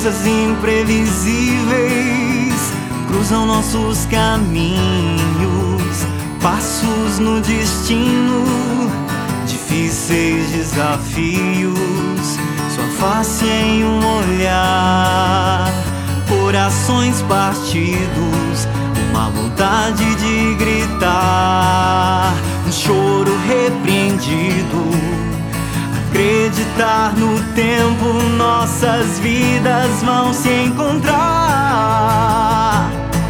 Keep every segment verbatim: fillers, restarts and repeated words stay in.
coisas imprevisíveis cruzam nossos caminhos, passos no destino, difíceis desafios, sua face em um olhar, corações partidos, uma vontade de gritar, um choro repreendido, acreditar no tempo, nossas vidas vão se encontrar.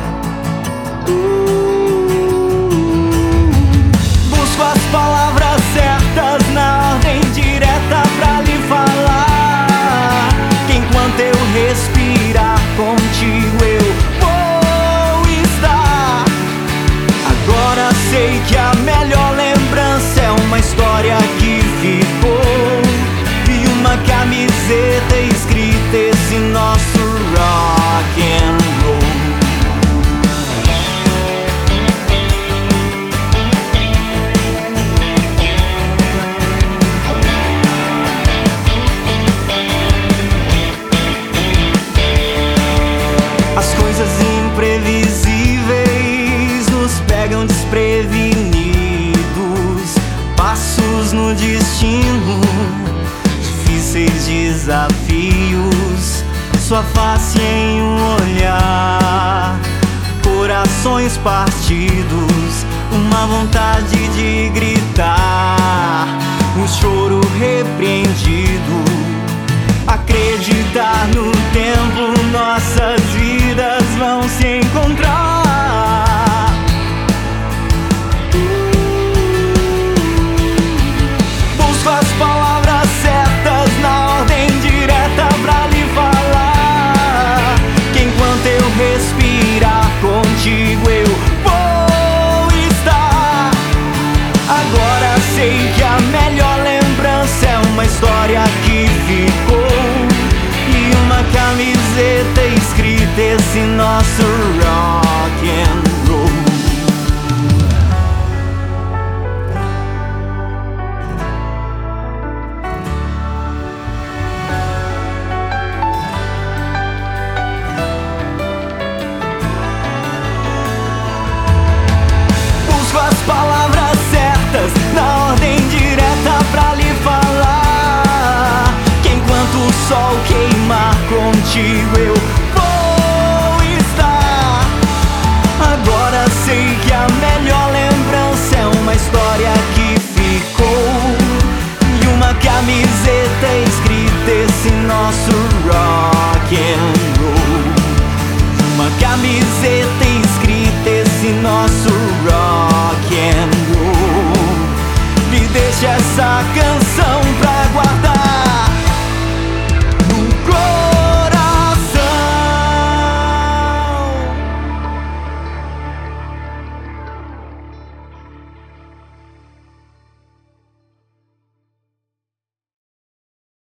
Busco as palavras certas na ordem direta pra lhe falar, que enquanto eu respirar contigo eu vou estar. Agora sei que a melhor lembrança é uma história que ficou e uma camiseta escrita esse nosso rock and roll. As coisas imprevisíveis nos pegam desprevenidos, passos no destino, difíceis desafios, sua face em um olhar, corações partidos, uma vontade de gritar, um choro repreendido, acreditar no tempo, nossas vidas vão se encontrar. Busco as palavras certas na ordem direta pra lhe falar, que enquanto eu respirar contigo eu vou estar. Agora sei que a melhor lembrança é uma história que ficou e uma camiseta escrita esse nosso rock and roll. Busco as palavras certas na ordem direta pra lhe falar, que enquanto o sol queimar contigo eu vou estar. Agora sei que a melhor